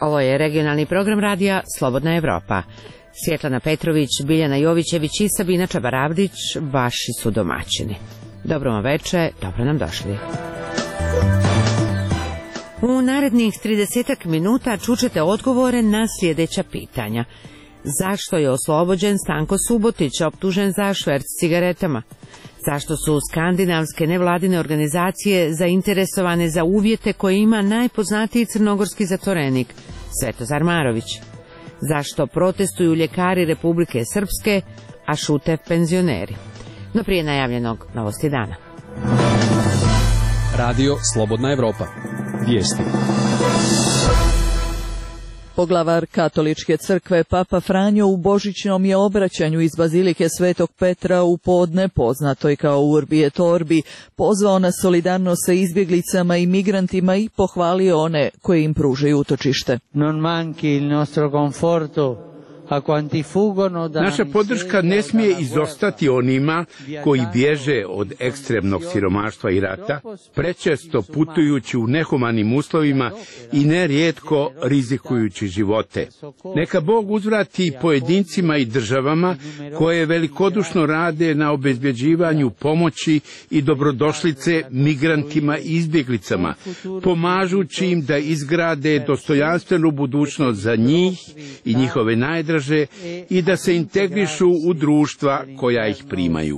Ovo je regionalni program radija Slobodna Evropa. Svjetlana Petrović, Biljana Jovićević i Sabina Čabaravdić vaši su domaćini. Dobro vam veče, dobro nam došli. U narednih 30 minuta čućete odgovore na sljedeća pitanja. Zašto je oslobođen Stanko Subotić, optužen za šverc cigaretama? Zašto su skandinavske nevladine organizacije zainteresovane za uvjete koje ima najpoznatiji crnogorski zatvorenik, Svetozar Marović? Zašto protestuju ljekari Republike Srpske, a šute penzioneri? No prije najavljenog novosti dana. Radio Slobodna Evropa. Vijesti. Poglavar Katoličke crkve Papa Franjo u božićnom je obraćanju iz Bazilike Svetog Petra u podne, poznatoj kao Urbi et Orbi, pozvao na solidarnost sa izbjeglicama i migrantima i pohvalio one koji im pružaju utočište. Non manchi il nostro conforto. Naša podrška ne smije izostati onima koji bježe od ekstremnog siromaštva i rata, prečesto putujući u nehumanim uslovima i nerijetko rizikujući živote. Neka Bog uzvrati pojedincima i državama koje velikodušno rade na obezbjeđivanju pomoći i dobrodošlice migrantima i izbjeglicama, pomažući im da izgrade dostojanstvenu budućnost za njih i njihove najdraže i da se integrišu u društva koja ih primaju.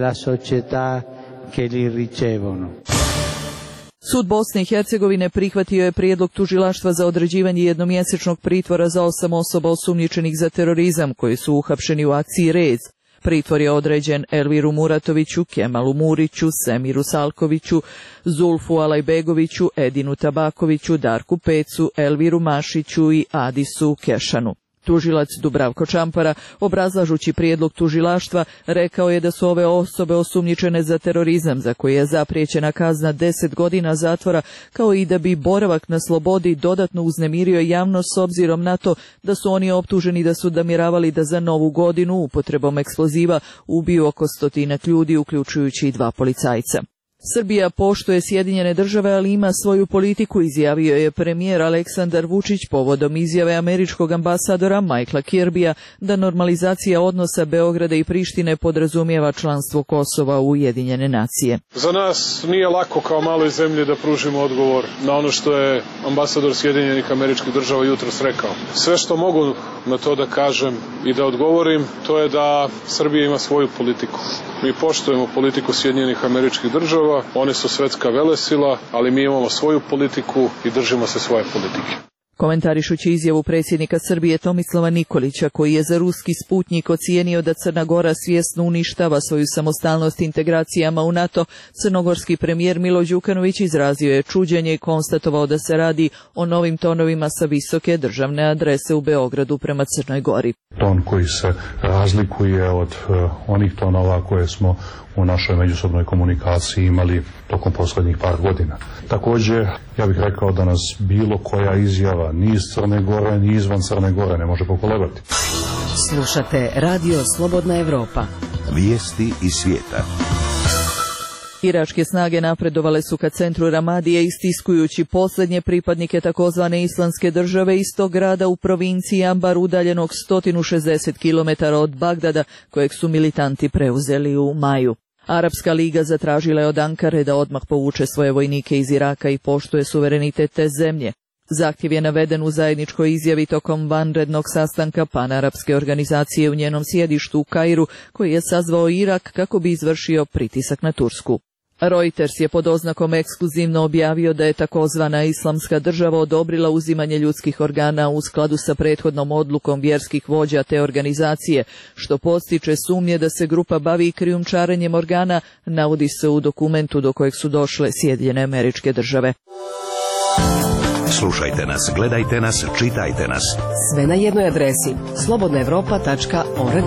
Sud Bosne i Hercegovine prihvatio je prijedlog tužilaštva za određivanje jednomjesečnog pritvora za 8 osoba osumnjičenih za terorizam koji su uhapšeni u akciji Rez. Pritvor je određen Elviru Muratoviću, Kemalu Muriću, Semiru Salkoviću, Zulfu Alajbegoviću, Edinu Tabakoviću, Darku Pecu, Elviru Mašiću i Adisu Kešanu. Tužilac Dubravko Čampara, obrazlažući prijedlog tužilaštva, rekao je da su ove osobe osumnjičene za terorizam, za koje je zapriječena kazna 10 godina zatvora, kao i da bi boravak na slobodi dodatno uznemirio javnost s obzirom na to da su oni optuženi da su namjeravali da za Novu godinu upotrebom eksploziva ubiju oko 100 ljudi, uključujući i 2 policajca. Srbija poštuje Sjedinjene države, ali ima svoju politiku, izjavio je premijer Aleksandar Vučić povodom izjave američkog ambasadora Michaela Kirbija da normalizacija odnosa Beograda i Prištine podrazumijeva članstvo Kosova u Ujedinjene nacije. Za nas nije lako kao maloj zemlji da pružimo odgovor na ono što je ambasador Sjedinjenih Američkih Država jutros rekao. Sve što mogu na to da kažem i da odgovorim, to je da Srbija ima svoju politiku. Mi poštujemo politiku Sjedinjenih Američkih Država, one su svetska velesila, ali mi imamo svoju politiku i držimo se svoje politike. Komentarišući izjavu predsjednika Srbije Tomislava Nikolića, koji je za ruski Sputnjik ocijenio da Crna Gora svjesno uništava svoju samostalnost integracijama u NATO, crnogorski premijer Milo Đukanović izrazio je čuđenje i konstatovao da se radi o novim tonovima sa visoke državne adrese u Beogradu prema Crnoj Gori. Ton koji se razlikuje od onih tonova koje smo u našoj međusobnoj komunikaciji imali tokom posljednjih par godina. Također, ja bih rekao da nas bilo koja izjava ni iz Crne Gore, ni izvan Crne Gore ne može pokolebati. Slušate Radio Slobodna Evropa. Vijesti iz svijeta. Iračke snage napredovale su ka centru Ramadije istiskujući posljednje pripadnike takozvane Islamske države iz tog grada u provinciji Ambar udaljenog 160 km od Bagdada, kojeg su militanti preuzeli u maju. Arapska liga zatražila je od Ankare da odmah povuče svoje vojnike iz Iraka i poštuje suverenitet te zemlje. Zahtjev je naveden u zajedničkoj izjavi tokom vanrednog sastanka panarapske organizacije u njenom sjedištu u Kairu, koji je sazvao Irak kako bi izvršio pritisak na Tursku. Reuters je pod oznakom ekskluzivno objavio da je takozvana Islamska država odobrila uzimanje ljudskih organa u skladu sa prethodnom odlukom vjerskih vođa te organizacije, što podstiče sumnje da se grupa bavi krijumčarenjem organa, navodi se u dokumentu do kojeg su došle Sjedinjene Američke Države. Slušajte nas, gledajte nas, čitajte nas. Sve na jednoj adresi slobodnaevropa.org.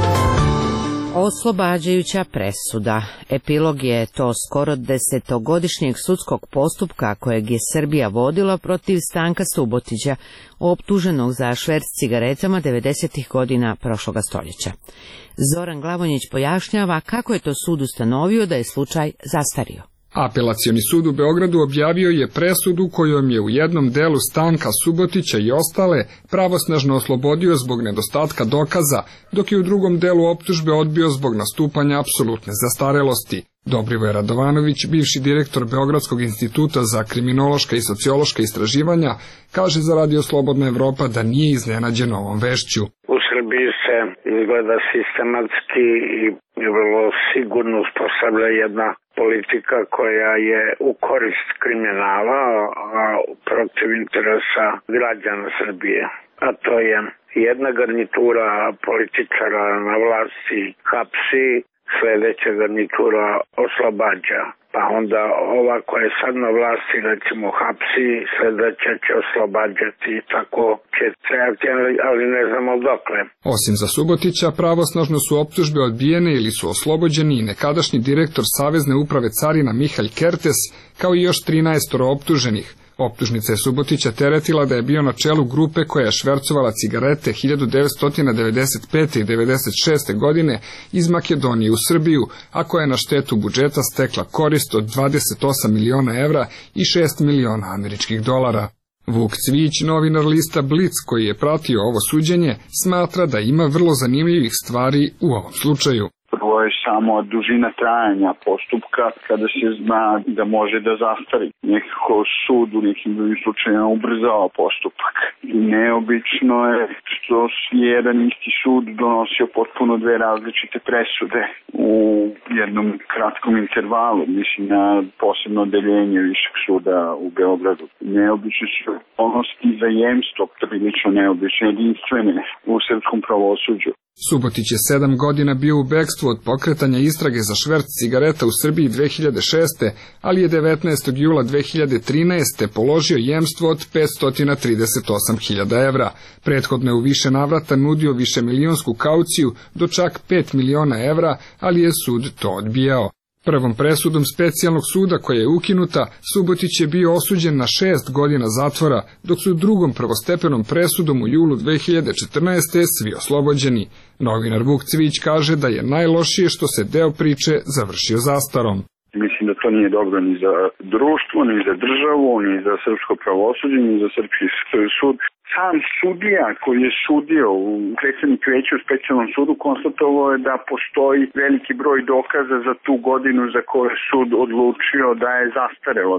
Oslobađajuća presuda. Epilog je to skoro 10-godišnjeg sudskog postupka kojeg je Srbija vodila protiv Stanka Subotića, optuženog za šverc cigaretama 90. godina prošloga stoljeća. Zoran Glavonjić pojašnjava kako je to sud ustanovio da je slučaj zastario. Apelacioni sud u Beogradu objavio je presudu kojom je u jednom delu Stanka Subotića i ostale pravosnažno oslobodio zbog nedostatka dokaza, dok je u drugom delu optužbe odbio zbog nastupanja apsolutne zastarelosti. Dobrivoje Radovanović, bivši direktor Beogradskog instituta za kriminološka i sociološka istraživanja, kaže za Radio Slobodna Evropa da nije iznenađen ovom vešću. U Srbiji se izgleda sistematski i vrlo sigurno uspostavlja jedna politika koja je u korist kriminala, a protiv interesa građana Srbije. A to je jedna garnitura političara na vlasti hapsi, sledeća garnitura oslobađa. Pa onda ova koja je sad na vlasti, recimo, hapsi, sledeća će oslobađati, tako će trajati, ali ne znamo dokle. Osim za Subotića, pravosnažno su optužbe odbijene ili su oslobođeni i nekadašnji direktor Savezne uprave carina Mihalj Kertes, kao i još 13 optuženih. Optužnica je Subotića teretila da je bio na čelu grupe koja je švercovala cigarete 1995. i 96. godine iz Makedonije u Srbiju, a koja je na štetu budžeta stekla korist od 28 miliona evra i 6 miliona američkih dolara. Vuk Cvijić, novinar lista Blic koji je pratio ovo suđenje, smatra da ima vrlo zanimljivih stvari u ovom slučaju. Prvo je samo dužina trajanja postupka kada se zna da može da zastari. Nekako sud u nekim drugim slučajima ubrzava postupak. Neobično je što je jedan isti sud donosio potpuno dve različite presude u jednom kratkom intervalu, mislim na posebno odeljenje Višeg suda u Beogradu. Neobično su okolnosti za jemstvo, prilično neobično jedinstvene u srpskom pravosuđu. Subotić je 7 godina bio u bekstvu od pokretanja istrage za šverc cigareta u Srbiji 2006. ali je 19. jula 2013. položio jemstvo od 538.000 evra. Prethodno je u više navrata nudio višemilionsku kauciju do čak 5 miliona evra, ali je sud to odbijao. Prvom presudom specijalnog suda koja je ukinuta, Subotić je bio osuđen na 6 godina zatvora, dok su drugom prvostepenom presudom u julu 2014. svi oslobođeni. Novinar Vuk Cvijić kaže da je najlošije što se deo priče završio zastarom. Mislim da to nije dobro ni za društvo, ni za državu, ni za srpsko pravosuđe, ni za srpski sud. Sam sudija koji je sudio u predsednik veća u specijalnom sudu konstatovao je da postoji veliki broj dokaza za tu godinu za koju je sud odlučio da je zastarelo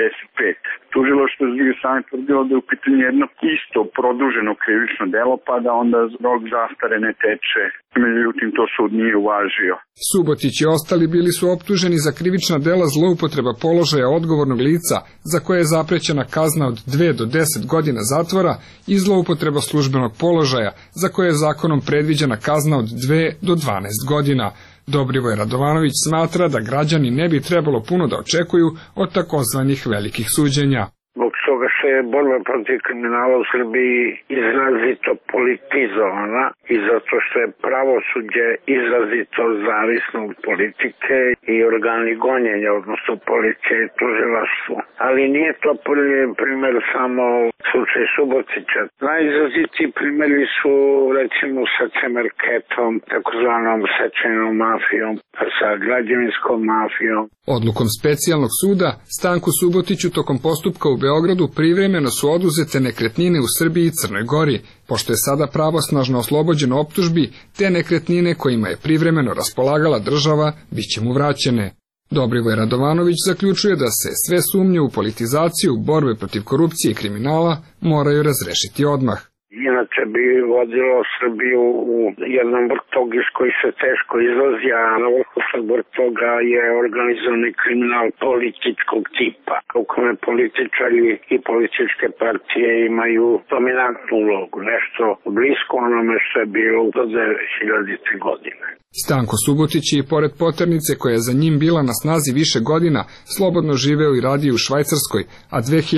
95. Tužilaštvo s druge strane tvrdilo da je u pitanju jedno isto produženo krivično delo, pa da onda rok zastare ne teče. Međutim, to sud nije uvažio. Subotić i ostali bili su optuženi za krivična dela zloupotreba položaja odgovornog lica, za koje je zaprećena kazna od 2 do 10 godina zatvora, i zloupotreba službenog položaja, za koje je zakonom predviđena kazna od 2 do 12 godina. Dobrivoje Radovanović smatra da građani ne bi trebalo puno da očekuju od takozvanih velikih suđenja. Zbog toga što je borba protiv kriminala u Srbiji izrazito politizovana i zato što je pravosuđe izrazito zavisno od politike i organi gonjenja, odnosno policije i tužilaštvo. Ali nije to primer samo slučaj Subotića. Najizrazitiji primjeri su recimo sa Cemerketom, takozvanom sečajnom mafijom, pa sa građevinskom mafijom. Odlukom specijalnog suda Stanku Subotiću tokom postupka u Beogradu privremeno su oduzete nekretnine u Srbiji i Crnoj Gori, pošto je sada pravosnažno oslobođen optužbi, te nekretnine kojima je privremeno raspolagala država biće mu vraćene. Dobrivoje Radovanović zaključuje da se sve sumnje u politizaciju, borbe protiv korupcije i kriminala moraju razrešiti odmah. Inače bi vodilo Srbiju u jednom vrtog iz koji se teško izlazi, a na vrhu tog vrtoga je organizovani kriminal političkog tipa, u kome političari i političke partije imaju dominantnu ulogu, nešto blisko onome što je bilo do 2000. godine. Stanko Subotić je i pored poternice koja je za njim bila na snazi više godina, slobodno živeo i radio u Švajcarskoj, a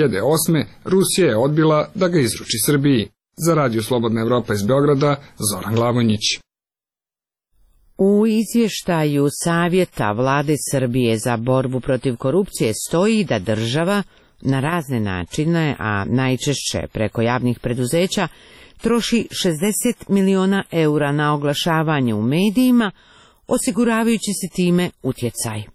2008. Rusija je odbila da ga izruči Srbiji. Za Radio Slobodna Evropa iz Beograda, Zoran Glavonjić. U izvještaju Savjeta Vlade Srbije za borbu protiv korupcije stoji da država na razne načine, a najčešće preko javnih preduzeća, troši 60 miliona eura na oglašavanje u medijima, osiguravajući se time utjecaj.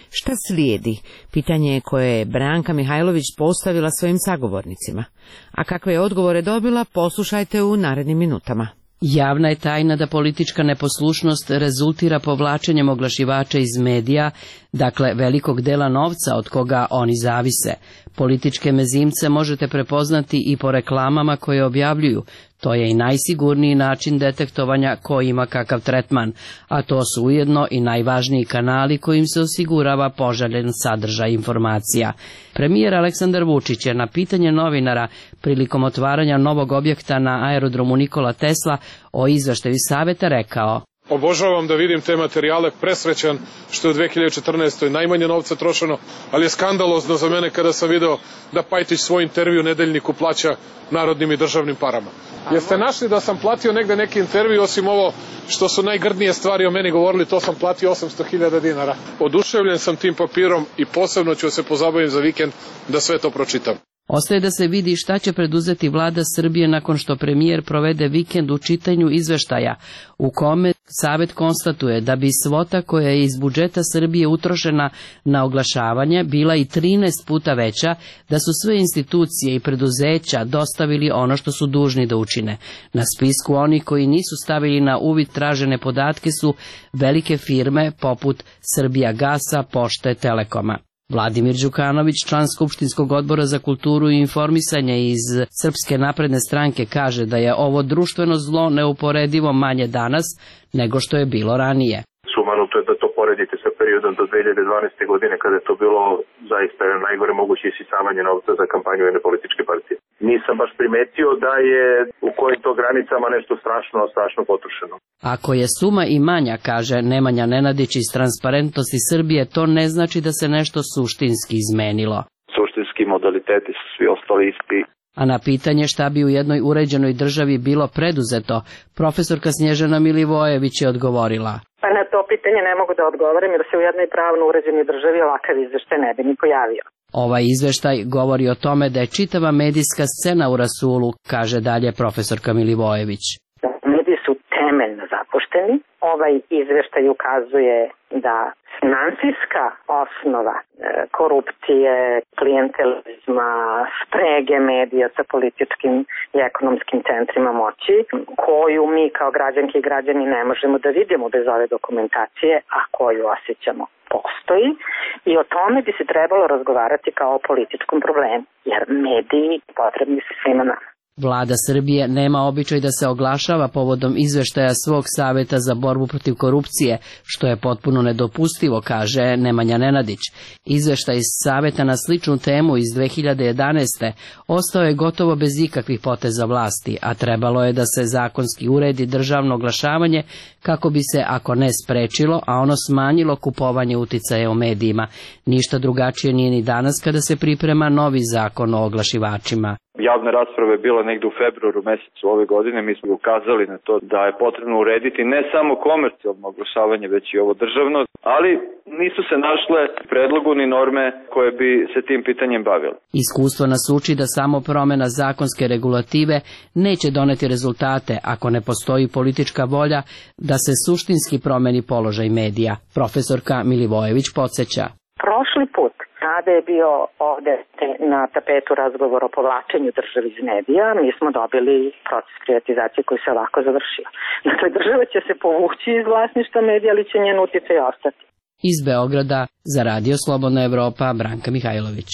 Šta slijedi? Pitanje je koje je Branka Mihajlović postavila svojim sagovornicima. A kakve je odgovore dobila, poslušajte u narednim minutama. Javna je tajna da politička neposlušnost rezultira povlačenjem oglašivača iz medija, dakle velikog dela novca od koga oni zavise. Političke mezimce možete prepoznati i po reklamama koje objavljuju. To je i najsigurniji način detektovanja ko ima kakav tretman, a to su ujedno i najvažniji kanali kojim se osigurava poželjen sadržaj informacija. Premijer Aleksandar Vučić je na pitanje novinara prilikom otvaranja novog objekta na aerodromu Nikola Tesla o izveštaju saveta rekao: Obožavam da vidim te materijale, presrećan što je u 2014. najmanje novca trošeno, ali je skandalozno za mene kada sam video da Pajtić svoj intervju nedeljniku plaća narodnim i državnim parama. Jeste našli da sam platio negde neki intervju, osim ovo što su najgrdnije stvari o meni govorili, to sam platio 800.000 dinara. Oduševljen sam tim papirom i posebno ću se pozabaviti za vikend da sve to pročitam. Ostaje da se vidi šta će preduzeti vlada Srbije nakon što premijer provede vikend u čitanju izveštaja, u kome savet konstatuje da bi svota koja je iz budžeta Srbije utrošena na oglašavanje bila i 13 puta veća, da su sve institucije i preduzeća dostavili ono što su dužni da učine. Na spisku onih koji nisu stavili na uvid tražene podatke su velike firme poput Srbijagasa, Pošte, Telekoma. Vladimir Đukanović, član Skupštinskog odbora za kulturu i informisanje iz Srpske napredne stranke, kaže da je ovo društveno zlo neuporedivo manje danas nego što je bilo ranije. Sumanuto je da to poredite sa periodom do 2012. godine kada je to bilo zaista najgore moguće isisavanje novca za kampanju jedne političke partije. Nisam baš primetio da je u kojim to granicama nešto strašno potrošeno. Ako je suma i manja, kaže Nemanja Nenadić iz Transparentnosti Srbije, to ne znači da se nešto suštinski izmenilo. Suštinski modaliteti su svi ostali isti. A na pitanje šta bi u jednoj uređenoj državi bilo preduzeto, profesorka Snježana Milivojević je odgovorila: Pa na to pitanje ne mogu da odgovorim jer se u jednoj pravno uređenoj državi ovakav izveštaj ne bi ni pojavio. Ovaj izveštaj govori o tome da je čitava medijska scena u rasulu, kaže dalje profesorka Milivojević. Mediji su temeljno zapušteni. Ovaj izveštaj ukazuje da finansijska osnova korupcije, klijentelizma, sprege medija sa političkim i ekonomskim centrima moći, koju mi kao građanke i građani ne možemo da vidimo bez ove dokumentacije, a koju osjećamo, postoji, i o tome bi se trebalo razgovarati kao o političkom problemu, jer mediji potrebni su svima nama. Vlada Srbije nema običaj da se oglašava povodom izveštaja svog saveta za borbu protiv korupcije, što je potpuno nedopustivo, kaže Nemanja Nenadić. Izveštaj iz saveta na sličnu temu iz 2011. ostao je gotovo bez ikakvih poteza vlasti, a trebalo je da se zakonski uredi državno oglašavanje kako bi se, ako ne sprečilo, a ono smanjilo kupovanje uticaja u medijima. Ništa drugačije nije ni danas kada se priprema novi zakon o oglašivačima. Javna rasprava je bila negde u februaru mesecu ove godine, mi smo ukazali na to da je potrebno urediti ne samo komercijalno oglašavanje, već i ovo državno, ali nisu se našle predlogu ni norme koje bi se tim pitanjem bavile. Iskustvo nas uči da samo promena zakonske regulative neće doneti rezultate ako ne postoji politička volja da se suštinski promeni položaj medija. Profesorka Milivojević podsjeća. Prošli put, kada je bio ovde na tapetu razgovor o povlačenju države iz medija, mi smo dobili proces privatizacije koji se ovako završio. Dakle, država će se povući iz vlasništva medija, ali će njen uticaj ostati. Iz Beograda za Radio Slobodna Evropa, Branka Mihajlović.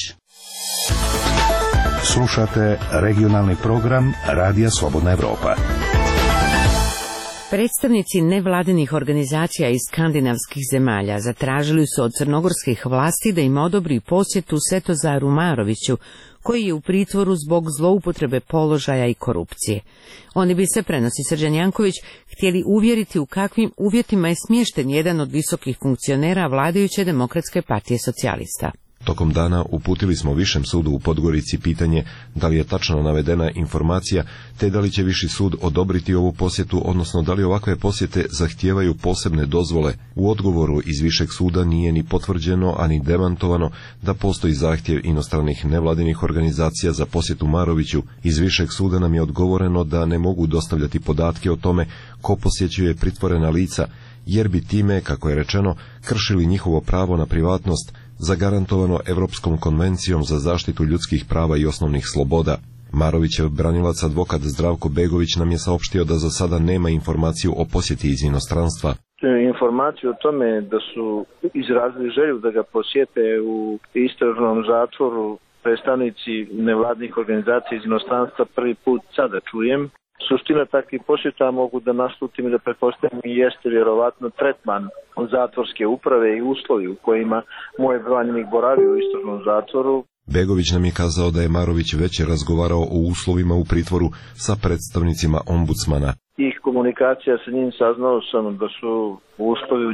Slušate regionalni program Radija Slobodna Evropa. Predstavnici nevladinih organizacija iz skandinavskih zemalja zatražili su od crnogorskih vlasti da im odobri posjetu Svetozaru Maroviću, koji je u pritvoru zbog zloupotrebe položaja i korupcije. Oni bi se, prenosi Srđan Janković, htjeli uvjeriti u kakvim uvjetima je smješten jedan od visokih funkcionera vladajuće Demokratske partije socijalista. Tokom dana uputili smo Višem sudu u Podgorici pitanje da li je tačno navedena informacija, te da li će Viši sud odobriti ovu posjetu, odnosno da li ovakve posjete zahtijevaju posebne dozvole. U odgovoru iz Višeg suda nije ni potvrđeno, ani demantovano da postoji zahtjev inostranih nevladinih organizacija za posjetu Maroviću. Iz Višeg suda nam je odgovoreno da ne mogu dostavljati podatke o tome ko posjećuje pritvorena lica, jer bi time, kako je rečeno, kršili njihovo pravo na privatnost, zagarantovano Europskom konvencijom za zaštitu ljudskih prava i osnovnih sloboda. Marovićev branilac advokat Zdravko Begović nam je saopštio da za sada nema informaciju o posjeti iz inostranstva. Informaciju o tome da su izrazili želju da ga posjete u istražnom zatvoru predstavnici nevladnih organizacija iz inostranstva prvi put sada čujem. Suština takvih posjeta mogu da naslutim i da pretpostavim i jeste vjerovatno tretman zatvorske uprave i uslovi u kojima moj branjenik boravi u istražnom zatvoru. Begović nam je kazao da je Marović već razgovarao o uslovima u pritvoru sa predstavnicima ombudsmana. Ih komunikacija sa njim saznao sam da su uslovi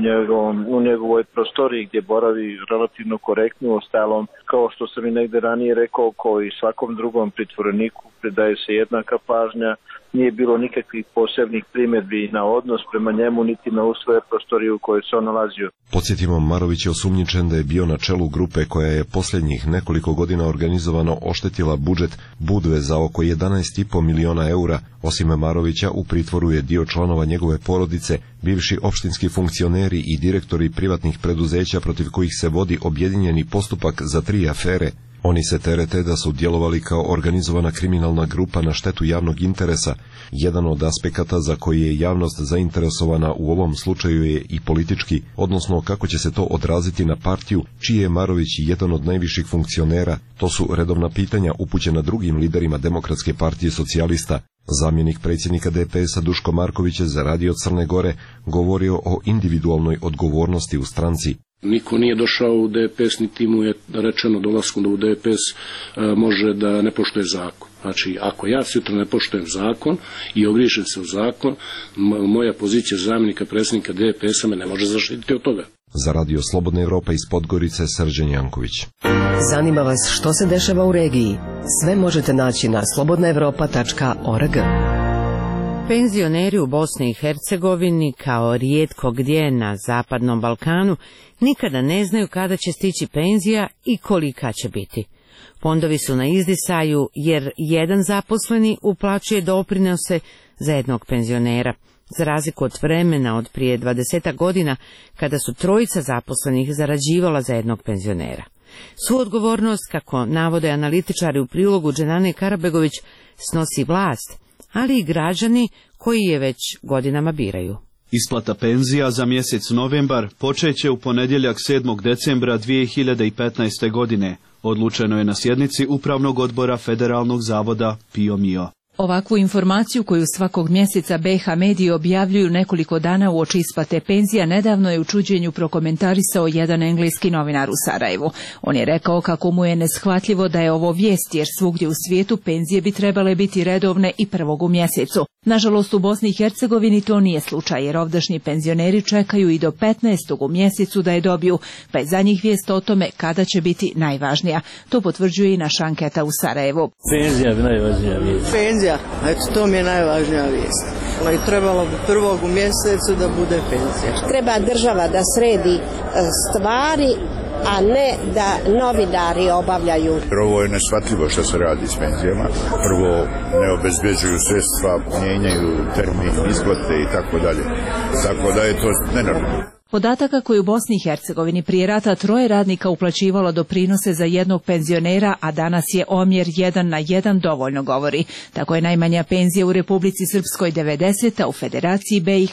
u njegovoj prostoriji gdje boravi relativno korektno, ostalom, kao što sam i negde ranije rekao, kao i svakom drugom pritvoreniku predaje se jednaka pažnja, nije bilo nikakvih posebnih primjedbi na odnos prema njemu niti na uslove prostorije u kojoj se on nalazio. Podsjetimo, Marović je osumnjičen da je bio na čelu grupe koja je posljednjih nekoliko godina organizovano oštetila budžet Budve za oko 11,5 miliona eura. Osim Marovića, u pritvoru je dio članova njegove porodice, bivši opštinski funkcioneri i direktori privatnih preduzeća protiv kojih se vodi objedinjeni postupak za 3 afere. Oni se terete da su djelovali kao organizovana kriminalna grupa na štetu javnog interesa. Jedan od aspekata za koji je javnost zainteresovana u ovom slučaju je i politički, odnosno kako će se to odraziti na partiju, čiji je Marović jedan od najviših funkcionera. To su redovna pitanja upućena drugim liderima Demokratske partije socijalista. Zamjenik predsjednika DPS-a Duško Marković je za Radio Crne Gore govorio o individualnoj odgovornosti u stranci. Niko nije došao u DPS, niti mu je rečeno dolaskom da u DPS može da ne poštuje zakon. Znači, ako ja sutra ne poštujem zakon i ogriješim se u zakon, moja pozicija zamjenika predsjednika DPS-a me ne može zaštititi od toga. Za Radio Slobodna Evropa iz Podgorice, Srđan Janković. Zanima vas što se dešava u regiji? Sve možete naći na slobodnaevropa.org. Penzioneri u Bosni i Hercegovini, kao rijetko gdje na Zapadnom Balkanu, nikada ne znaju kada će stići penzija i kolika će biti. Fondovi su na izdisaju jer jedan zaposleni uplaćuje doprinose za jednog penzionera, za razliku od vremena od prije 20 godina kada su 3 zaposlenih zarađivala za jednog penzionera. Suodgovornost, kako navode analitičari u prilogu Dženane Karabegović, snosi vlast, ali i građani koji je već godinama biraju. Isplata penzija za mjesec novembar počeće u ponedjeljak 7. decembra 2015. godine. Odlučeno je na sjednici Upravnog odbora Federalnog zavoda PIO MIO. Ovakvu informaciju koju svakog mjeseca BiH mediji objavljuju nekoliko dana uoči isplate penzija nedavno je u čuđenju prokomentarisao jedan engleski novinar u Sarajevu. On je rekao kako mu je neshvatljivo da je ovo vijest jer svugdje u svijetu penzije bi trebale biti redovne i 1. u mjesecu. Nažalost, u Bosni i Hercegovini to nije slučaj jer ovdašnji penzioneri čekaju i do 15. u mjesecu da je dobiju, pa je za njih vijest o tome kada će biti najvažnija. To potvrđuje i naša anketa u Sarajevu. Penzija bi najvažnija vijest. Penzija, eto to mi je najvažnija vijest. Ali trebalo bi 1. u mjesecu da bude penzija. Treba država da sredi stvari, a ne da novinari obavljaju. Ovo je neshvatljivo što se radi s penzijama. Prvo, ne obezbeđuju sredstva, mijenjaju termin isplate i tako dalje. Tako da je to nenormalno. Podataka koji u Bosni i Hercegovini prije rata 3 radnika uplaćivalo doprinose za jednog penzionera, a danas je omjer 1:1 dovoljno govori. Tako je najmanja penzija u Republici Srpskoj 90, a u Federaciji BiH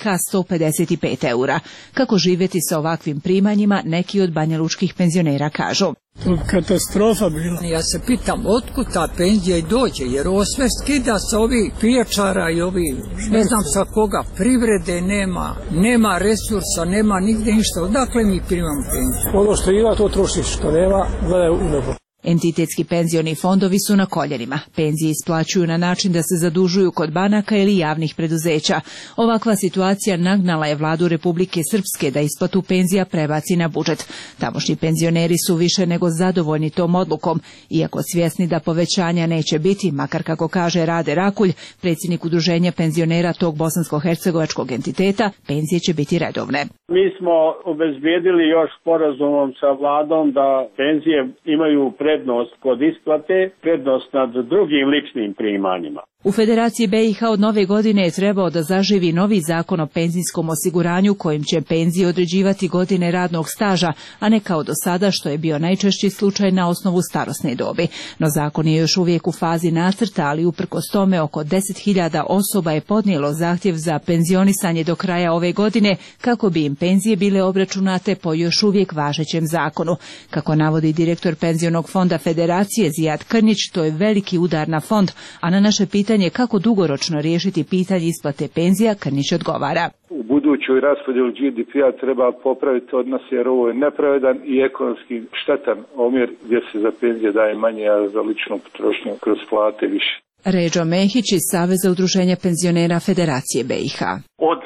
155 eura. Kako živjeti sa ovakvim primanjima, neki od banjalučkih penzionera kažu. Katastrofa bila. Ja se pitam otkud ta penzija i dođe, jer ovo sve skida sa ovih pijačara i ovih, ne znam sa koga, privrede nema resursa, nema nigde ništa. Odakle mi primamo penziju? Ono što ima, to trošiš, što nema, gledaj u nebo. Entitetski penzioni fondovi su na koljenima. Penzije isplaćuju na način da se zadužuju kod banaka ili javnih preduzeća. Ovakva situacija nagnala je vladu Republike Srpske da isplatu penzija prebaci na budžet. Tamošnji penzioneri su više nego zadovoljni tom odlukom, iako svjesni da povećanja neće biti, makar kako kaže Rade Rakulj, predsjednik udruženja penzionera tog bosansko-hercegovačkog entiteta, penzije će biti redovne. Mi smo obezbijedili još sporazumom sa vladom da penzije imaju prednost kod isplate, prednost nad drugim ličnim primanjima. U Federaciji BiH od nove godine je trebao da zaživi novi zakon o penzijskom osiguranju kojim će penzije određivati godine radnog staža, a ne kao do sada što je bio najčešći slučaj na osnovu starosne dobi. No zakon je još uvijek u fazi nacrta, ali uprkos tome oko 10.000 osoba je podnijelo zahtjev za penzionisanje do kraja ove godine kako bi im penzije bile obračunate po još uvijek važećem zakonu. Kako navodi direktor penzionog fonda Federacije Zijad Krnić, to je veliki udar na fond, a na naše pitanje kako dugoročno riješiti pitanje isplate penzija, Krnić odgovara. U budućoj raspodjeli GDP-a treba popraviti odnos jer ovo je nepravedan i ekonomski štetan omjer gdje se za penzije daje manje, a za ličnu potrošnju kroz plate više. Ređo Mehić iz Saveza udruženja penzionera Federacije BiH. Od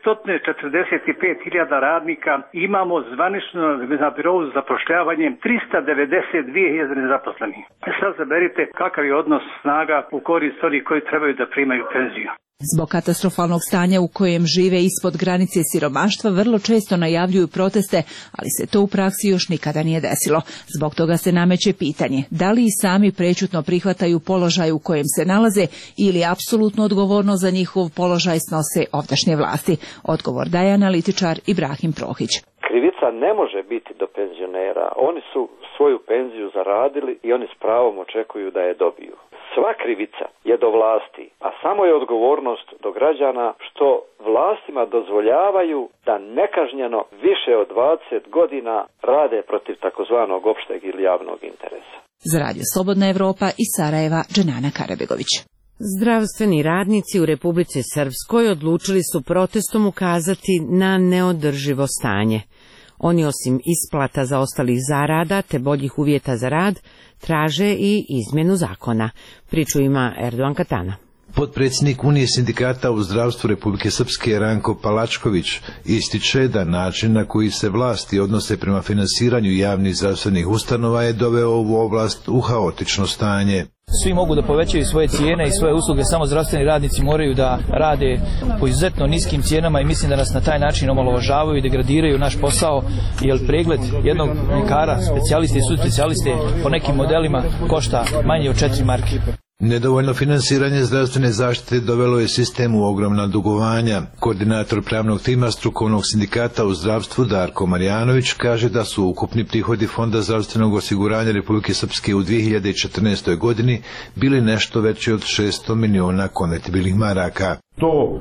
445.000 radnika imamo zvanično na birou za zapošljavanje 392.000 nezaposlenih. Sad zaberite kakav je odnos snaga u korist onih koji trebaju da primaju penziju. Zbog katastrofalnog stanja u kojem žive ispod granice siromaštva vrlo često najavljuju proteste, ali se to u praksi još nikada nije desilo. Zbog toga se nameće pitanje da li i sami prečutno prihvataju položaj u kojem se nalaze ili apsolutno odgovorno za njihov položaj snose ovdašnje vlasti. Odgovor daje analitičar Ibrahim Prohić. Krivica ne može biti do penzionera. Oni su svoju penziju zaradili i oni s pravom očekuju da je dobiju. Sva krivica je do vlasti, a samo je odgovornost do građana što vlastima dozvoljavaju da nekažnjeno više od 20 godina rade protiv takozvanog opšteg ili javnog interesa. Za Radio Slobodna Evropa iz Sarajeva, Dženana Karabegović. Zdravstveni radnici u Republici Srpskoj odlučili su protestom ukazati na neodrživo stanje. Oni osim isplata zaostalih zarada te boljih uvjeta za rad, traže i izmjenu zakona. Priču ima Erdogan Katana. Potpredsjednik Unije sindikata u zdravstvu Republike Srpske Ranko Palačković ističe da način na koji se vlasti odnose prema finansiranju javnih zdravstvenih ustanova je doveo ovu oblast u haotično stanje. Svi mogu da povećaju svoje cijene i svoje usluge, samo zdravstveni radnici moraju da rade po izuzetno niskim cijenama i mislim da nas na taj način omalovažavaju i degradiraju naš posao, jer pregled jednog ljekara, specijaliste i subspecijaliste po nekim modelima košta manje od 4 marke. Nedovoljno finansiranje zdravstvene zaštite dovelo je sistemu ogromna dugovanja. Koordinator pravnog tima strukovnog sindikata u zdravstvu Darko Marjanović kaže da su ukupni prihodi Fonda zdravstvenog osiguranja Republike Srpske u 2014. godini bili nešto veći od 600 miliona konvertibilnih maraka. To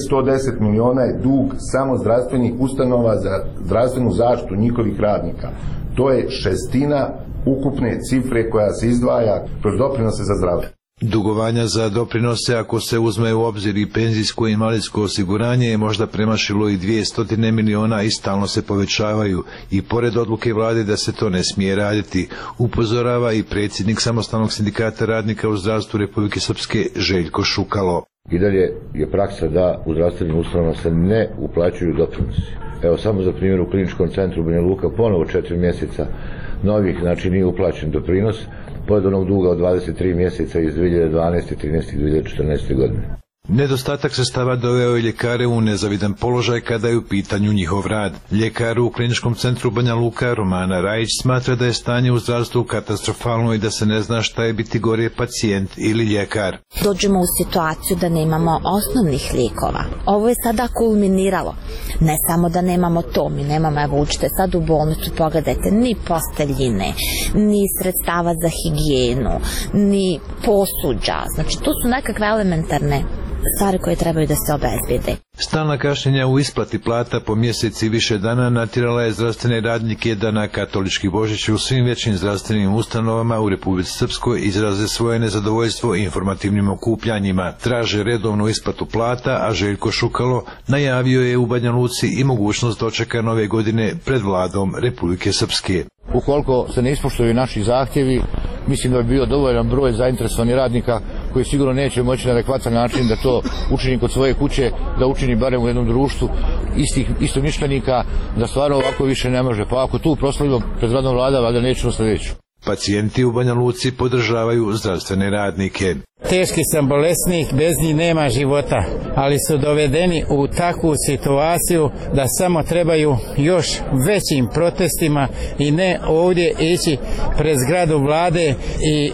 510 miliona je dug samo zdravstvenih ustanova za zdravstvenu zaštitu njihovih radnika. To je šestina ukupne cifre koja se izdvaja kroz doprinose za zdravstvo. Dugovanja za doprinose, ako se uzme u obzir i penzijsko i invalidsko osiguranje, je možda premašilo i 200 miliona i stalno se povećavaju. I pored odluke vlade da se to ne smije raditi, upozorava i predsjednik samostalnog sindikata radnika u zdravstvu Republike Srpske Željko Šukalo. I dalje je praksa da u zdravstvenim ustanovama se ne uplaćuju doprinosi. Evo samo za primjer u kliničkom centru Banja Luka ponovo 4 mjeseca novih, znači nije uplaćen doprinos, pored onog duga od 23 mjeseca iz 2012. 13. i 2014. godine. Nedostatak sredstava doveo je ljekare u nezavidan položaj kada je u pitanju njihov rad. Ljekar u kliničkom centru Banja Luka Romana Rajić smatra da je stanje u zdravstvu katastrofalno i da se ne zna šta je biti gore, pacijent ili ljekar. Dođemo u situaciju da nemamo osnovnih lijekova. Ovo je sada kulminiralo. Ne samo da nemamo to, mi nemamo, evo učite sad u bolnicu, pogledajte, ni posteljine, ni sredstava za higijenu, ni posuđa. Znači to su nekakve elementarne stvari koje trebaju da se obezbede. Stalna kašnjenja u isplati plata po mjeseci više dana natjerala je zdravstvene radnike da na katolički Božić u svim većim zdravstvenim ustanovama u Republici Srpskoj izraze svoje nezadovoljstvo informativnim okupljanjima. Traže redovnu isplatu plata, a Željko Šukalo najavio je u Banja Luci i mogućnost dočeka nove godine pred vladom Republike Srpske. Ukoliko se ne ispoštuju naši zahtjevi, mislim da bi bio dovoljan broj zainteresovanih radnika koji sigurno neće moći na adekvatan način da to učini kod svoje kuće, da učini barem u jednom društvu istomišljenika, da stvarno ovako više ne može. Pa ako tu proslavimo pred radom vlada, valjda nećemo sljedeću. Pacijenti u Banja Luci podržavaju zdravstvene radnike. Teški sam bolesnik, bez njih nema života, ali su dovedeni u takvu situaciju da samo trebaju još većim protestima i ne ovdje ići pred zgradu vlade i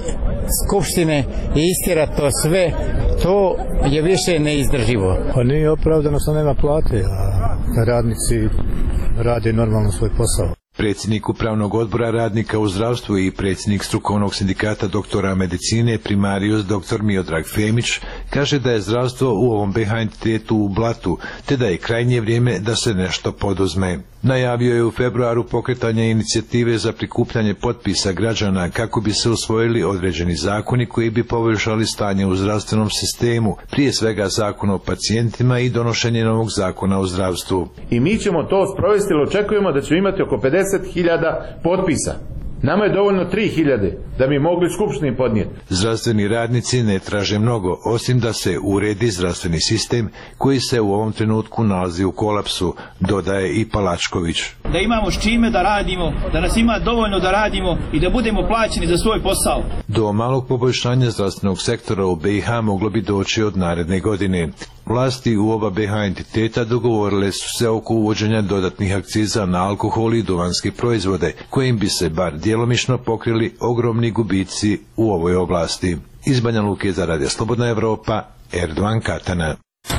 skupštine i istjerati to sve, to je više neizdrživo. Pa nije opravdano što nema plate, a radnici rade normalno svoj posao. Predsjednik Upravnog odbora radnika u zdravstvu i predsjednik strukovnog sindikata doktora medicine primarius dr. Miodrag Femić kaže da je zdravstvo u ovom BiH entitetu u blatu, te da je krajnje vrijeme da se nešto poduzme. Najavio je u februaru pokretanje inicijative za prikupljanje potpisa građana kako bi se usvojili određeni zakoni koji bi poboljšali stanje u zdravstvenom sistemu, prije svega zakon o pacijentima i donošenje novog zakona o zdravstvu. I mi ćemo to sprovesti, jer očekujemo da ćemo imati oko 50.000 potpisa. Nama je dovoljno 3.000 da bi mogli skupštini podnijeti. Zdravstveni radnici ne traže mnogo, osim da se uredi zdravstveni sistem koji se u ovom trenutku nalazi u kolapsu, dodaje i Palačković. Da imamo s čime da radimo, da nas ima dovoljno da radimo i da budemo plaćeni za svoj posao. Do malog poboljšanja zdravstvenog sektora u BiH moglo bi doći od naredne godine. Vlasti u oba BiH entiteta dogovorile su se oko uvođenja dodatnih akciza na alkohol i duvanske proizvode, kojim bi se bar djelomično pokrili ogromni gubici u ovoj oblasti. Iz Banja Luke za Radio Slobodna Evropa, Erdovan Katana.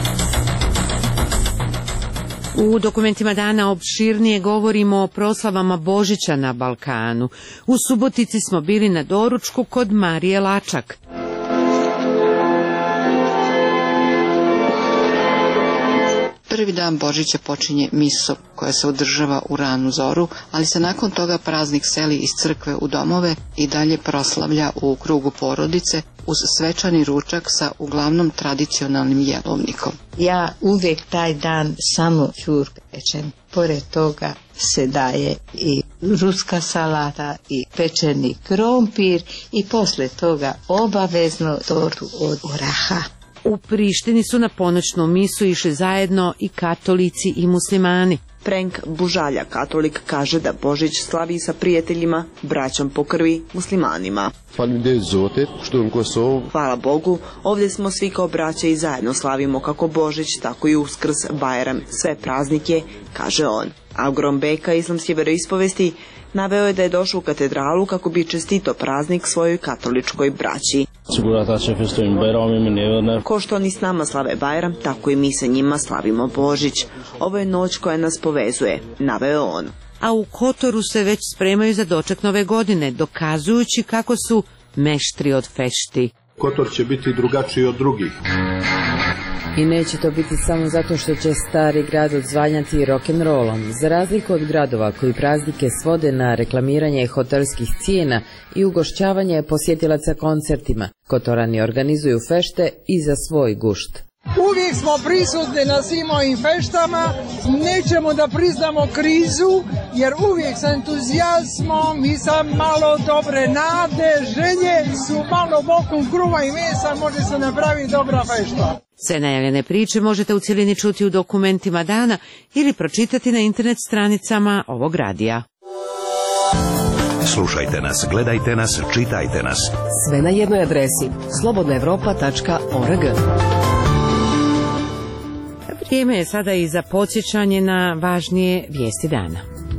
U dokumentima dana opširnije govorimo o proslavama Božića na Balkanu. U Subotici smo bili na doručku kod Marije Lačak. Prvi dan Božića počinje miso koja se održava u ranu zoru, ali se nakon toga praznik seli iz crkve u domove i dalje proslavlja u krugu porodice uz svečani ručak sa uglavnom tradicionalnim jelovnikom. Ja uvijek taj dan samo ćur pečem. Pored toga se daje i ruska salata i pečeni krompir i posle toga obavezno tortu od oraha. U Prištini su na ponoćnu misu išli zajedno i katolici i muslimani. Frank Bužalja, katolik, kaže da Božić slavi sa prijateljima, braćom po krvi, muslimanima. Hvala Bogu, ovdje smo svi kao braća i zajedno slavimo kako Božić, tako i Uskrs, Bajram, sve praznike, kaže on. Agrom Beka, islamske veroispovesti, naveo je da je došao u katedralu kako bi čestito praznik svojoj katoličkoj braći. Ko što oni s nama slave Bajram, tako i mi sa njima slavimo Božić. Ovo je noć koja nas povezuje, naveo on. A u Kotoru se već spremaju za doček nove godine, dokazujući kako su meštri od fešti. Kotor će biti drugačiji od drugih. I neće to biti samo zato što će stari grad odzvanjati rock'n'rollom. Za razliku od gradova koji praznike svode na reklamiranje hotelskih cijena i ugošćavanje posjetilaca koncertima, Kotorani organizuju fešte i za svoj gušt. Uvijek smo prisutni na svim ovim feštama, nećemo da priznamo krizu, jer uvijek sa entuzijazmom i sa malo dobre nade, želje su malo bokom kruva i mesa, može se napraviti dobra fešta. Sve najavljene priče možete u cjelini čuti u dokumentima dana ili pročitati na internet stranicama ovog radija. Slušajte nas, gledajte nas, čitajte nas. Sve na jednoj adresi slobodnaevropa.org. Vrijeme je sada i za podsjećanje na važnije vijesti dana.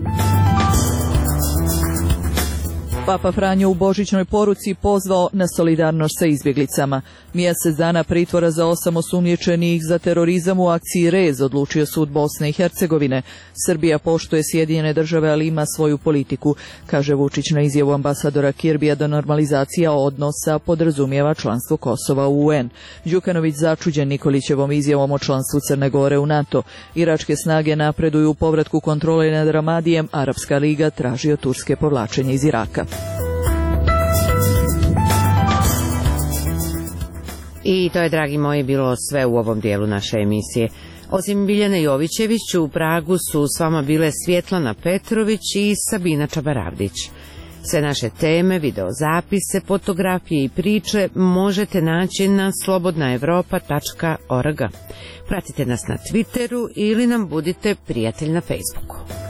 Papa Franjo u božićnoj poruci pozvao na solidarnost sa izbjeglicama. Mjesec dana pritvora za 8 osumnjičenih za terorizam u akciji Rez odlučio sud Bosne i Hercegovine. Srbija poštuje Sjedinjene države, ali ima svoju politiku, kaže Vučić na izjavu ambasadora Kirbija da normalizacija odnosa podrazumijeva članstvo Kosova u UN. Đukanović začuđen Nikolićevom izjavom o članstvu Crne Gore u NATO. Iračke snage napreduju u povratku kontrole nad Ramadijem, Arapska liga traži od Turske povlačenje iz Iraka. I to je, dragi moji, bilo sve u ovom dijelu naše emisije. Osim Biljane Jovićević, u Pragu su s vama bile Svjetlana Petrović i Sabina Čabaravdić. Sve naše teme, videozapise, fotografije i priče možete naći na slobodnaevropa.org. Pratite nas na Twitteru ili nam budite prijatelj na Facebooku.